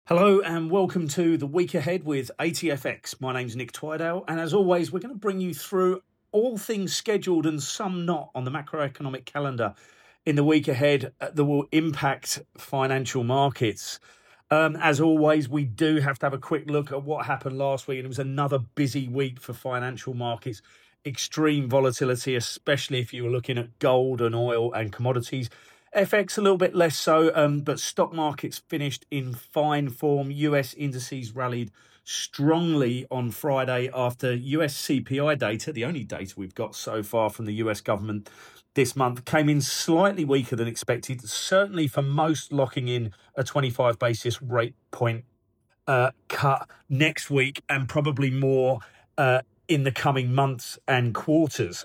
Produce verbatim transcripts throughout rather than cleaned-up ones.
Hello and welcome to the week ahead with A T F X. My name's Nick Twydale, and as always, we're going to bring you through all things scheduled and some not on the macroeconomic calendar in the week ahead that will impact financial markets. Um, as always, we do have to have a quick look at what happened last week, and it was another busy week for financial markets. Extreme volatility, especially if you were looking at gold and oil and commodities. F X a little bit less so, um, but stock markets finished in fine form. U S indices rallied strongly on Friday after U S C P I data, the only data we've got so far from the U S government this month, came in slightly weaker than expected, certainly for most locking in a twenty-five basis rate point uh, cut next week and probably more uh, in the coming months and quarters.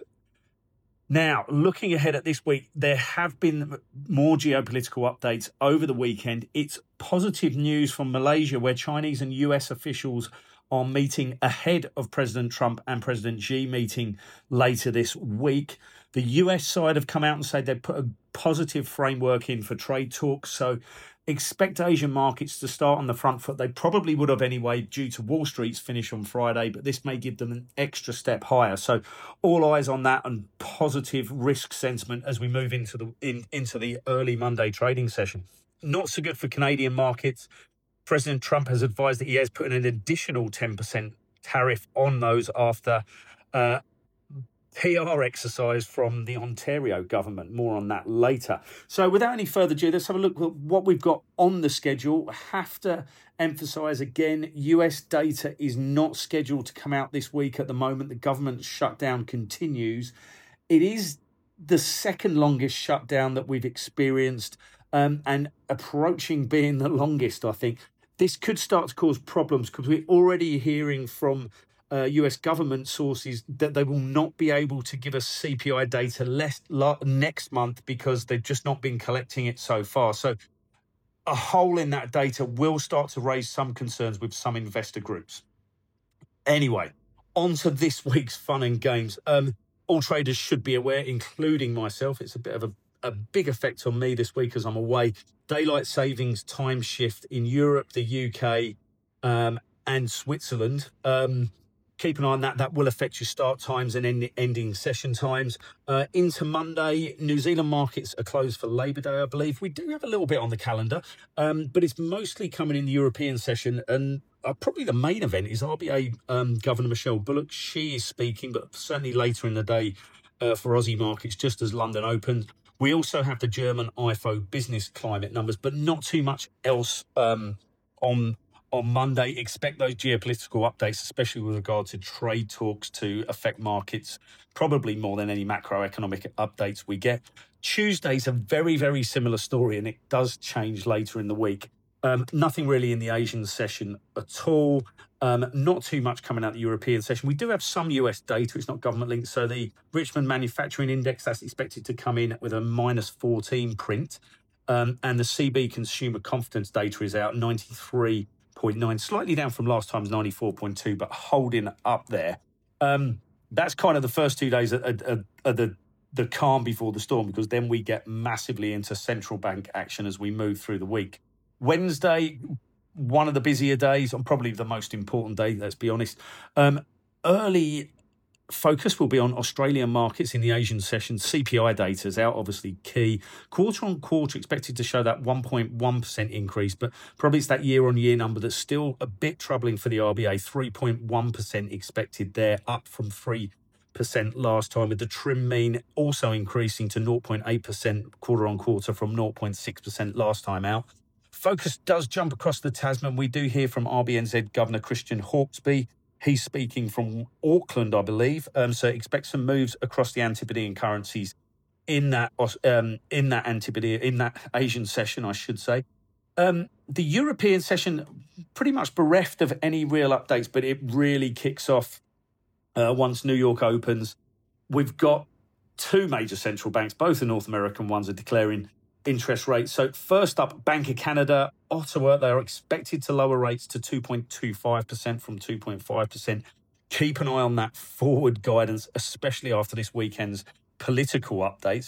Now, looking ahead at this week, there have been more geopolitical updates over the weekend. It's positive news from Malaysia, where Chinese and U S officials are meeting ahead of President Trump and President Xi meeting later this week. The U S side have come out and said they've put a positive framework in for trade talks. So expect Asian markets to start on the front foot. They probably would have anyway due to Wall Street's finish on Friday, but this may give them an extra step higher. So all eyes on that and positive risk sentiment as we move into the in, into the early Monday trading session. Not so good for Canadian markets. President Trump has advised that he has put an additional ten percent tariff on those after uh, P R exercise from the Ontario government. More on that later. So without any further ado, let's have a look at what we've got on the schedule. I have to emphasise again, U S data is not scheduled to come out this week at the moment. The government shutdown continues. It is the second longest shutdown that we've experienced um, and approaching being the longest, I think. This could start to cause problems because we're already hearing from Uh, U S government sources that they will not be able to give us C P I data less, la, next month because they've just not been collecting it so far. So a hole in that data will start to raise some concerns with some investor groups. Anyway, on to this week's fun and games. Um, all traders should be aware, including myself. It's a bit of a, a big effect on me this week as I'm away. Daylight savings time shift in Europe, the U K um, and Switzerland. Um, Keep an eye on that. That will affect your start times and end, ending session times. Uh, into Monday, New Zealand markets are closed for Labour Day, I believe. We do have a little bit on the calendar, um, but it's mostly coming in the European session. And uh, probably the main event is R B A um, Governor Michelle Bullock. She is speaking, but certainly later in the day uh, for Aussie markets, just as London opened. We also have the German I F O business climate numbers, but not too much else um, on On Monday. Expect those geopolitical updates, especially with regard to trade talks, to affect markets, probably more than any macroeconomic updates we get. Tuesday's a very, very similar story, and it does change later in the week. Um, nothing really in the Asian session at all. Um, not too much coming out of the European session. We do have some U S data. It's not government linked. So the Richmond Manufacturing Index, that's expected to come in with a minus fourteen print. Um, and the C B Consumer Confidence data is out, ninety-three point nine, slightly down from last time's ninety-four point two, but holding up there. Um, that's kind of the first two days of, of, of the, the calm before the storm, because then we get massively into central bank action as we move through the week. Wednesday, one of the busier days, and probably the most important day, let's be honest. Um, early focus will be on Australian markets in the Asian session. C P I data is out, obviously key. Quarter on quarter expected to show that one point one percent increase, but probably it's that year on year number that's still a bit troubling for the R B A. three point one percent expected there, up from three percent last time, with the trim mean also increasing to zero point eight percent quarter on quarter from zero point six percent last time out. Focus does jump across the Tasman. We do hear from R B N Z Governor Christian Hawkesby. He's speaking from Auckland, I believe. Um, so expect some moves across the Antipodean currencies in that um, in that Antipodean, in that Asian session, I should say. Um, the European session pretty much bereft of any real updates, but it really kicks off uh, once New York opens. We've got two major central banks, both the North American ones, are declaring interest rates. So first up, Bank of Canada, Ottawa, they are expected to lower rates to two point two five percent from two point five percent. Keep an eye on that forward guidance, especially after this weekend's political updates.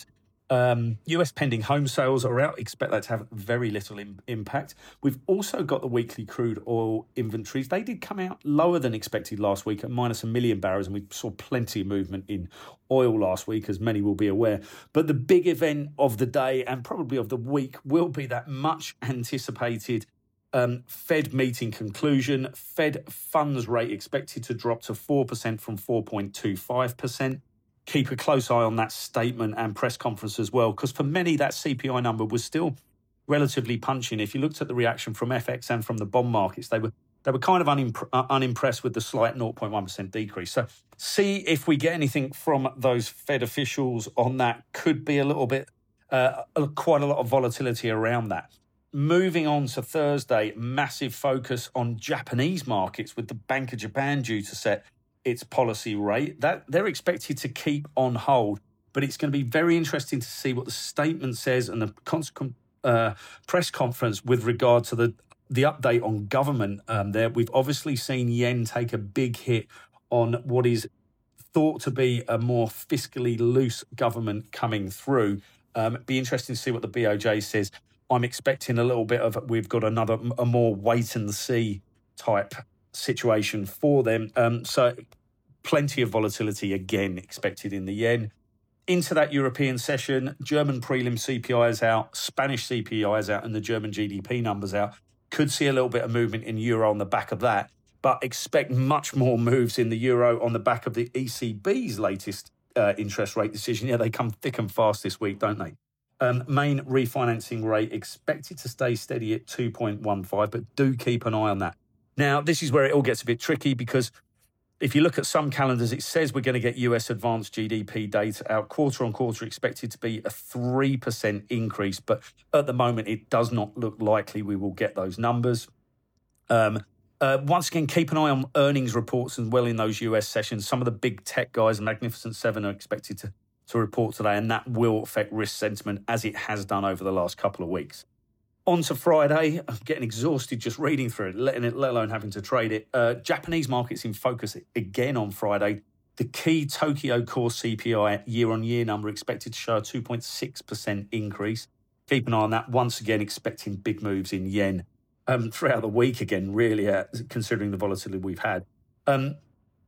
Um, U S pending home sales are out. Expect that to have very little im- impact. We've also got the weekly crude oil inventories. They did come out lower than expected last week at minus a million barrels, and we saw plenty of movement in oil last week, as many will be aware. But the big event of the day and probably of the week will be that much anticipated um, Fed meeting conclusion. Fed funds rate expected to drop to four percent from four point two five percent. Keep a close eye on that statement and press conference as well, because for many, that C P I number was still relatively punching. If you looked at the reaction from F X and from the bond markets, they were they were kind of unimpre- uh, unimpressed with the slight zero point one percent decrease. So see if we get anything from those Fed officials on that. Could be a little bit, uh, quite a lot of volatility around that. Moving on to Thursday, massive focus on Japanese markets with the Bank of Japan due to set its policy rate. That they're expected to keep on hold, but it's going to be very interesting to see what the statement says and the consequent uh, press conference with regard to the the update on government. Um, there, we've obviously seen yen take a big hit on what is thought to be a more fiscally loose government coming through. Um, it'd be interesting to see what the B O J says. I'm expecting a little bit of we've got another a more wait and see type situation for them. Um, so plenty of volatility again expected in the yen. Into that European session, German prelim C P I is out, Spanish C P I is out, and the German G D P numbers out. Could see a little bit of movement in euro on the back of that, but expect much more moves in the euro on the back of the E C B's latest uh, interest rate decision. Yeah, they come thick and fast this week, don't they? Um, main refinancing rate expected to stay steady at two point one five, but do keep an eye on that. Now, this is where it all gets a bit tricky, because if you look at some calendars, it says we're going to get U S advanced G D P data out quarter on quarter, expected to be a three percent increase. But at the moment, it does not look likely we will get those numbers. Um, uh, once again, keep an eye on earnings reports as well in those U S sessions. Some of the big tech guys, the Magnificent Seven, are expected to, to report today, and that will affect risk sentiment as it has done over the last couple of weeks. On to Friday, I'm getting exhausted just reading through it, letting it, let alone having to trade it. Uh, Japanese markets in focus again on Friday. The key Tokyo core C P I year-on-year number expected to show a two point six percent increase. Keep an eye on that. Once again, expecting big moves in yen um, throughout the week again, really, uh, considering the volatility we've had. Um,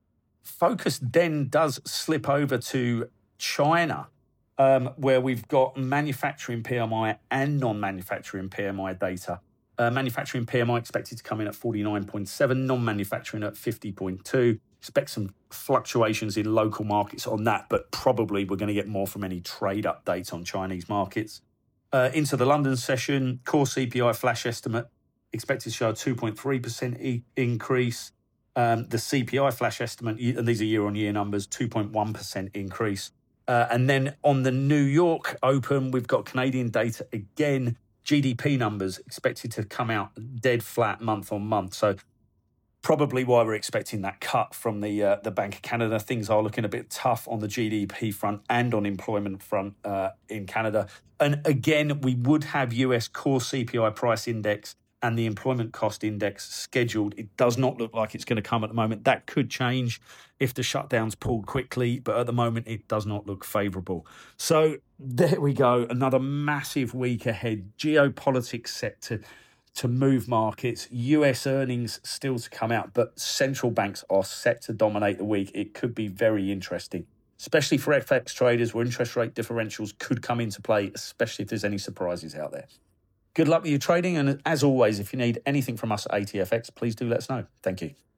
focus then does slip over to China, Um, where we've got manufacturing P M I and non-manufacturing P M I data. Uh, manufacturing P M I expected to come in at forty-nine point seven, non-manufacturing at fifty point two. Expect some fluctuations in local markets on that, but probably we're going to get more from any trade updates on Chinese markets. Uh, into the London session, core C P I flash estimate expected to show a two point three percent e- increase. Um, the C P I flash estimate, and these are year-on-year numbers, two point one percent increase. Uh, and then on the New York Open, we've got Canadian data again. G D P numbers expected to come out dead flat month on month. So probably why we're expecting that cut from the uh, the Bank of Canada. Things are looking a bit tough on the G D P front and on employment front uh, in Canada. And again, we would have U S core C P I price index and the employment cost index scheduled. It does not look like it's going to come at the moment. That could change if the shutdown's pulled quickly, but at the moment it does not look favourable. So there we go, another massive week ahead. Geopolitics set to, to move markets. U S earnings still to come out, but central banks are set to dominate the week. It could be very interesting, especially for F X traders where interest rate differentials could come into play, especially if there's any surprises out there. Good luck with your trading. And as always, if you need anything from us at A T F X, please do let us know. Thank you.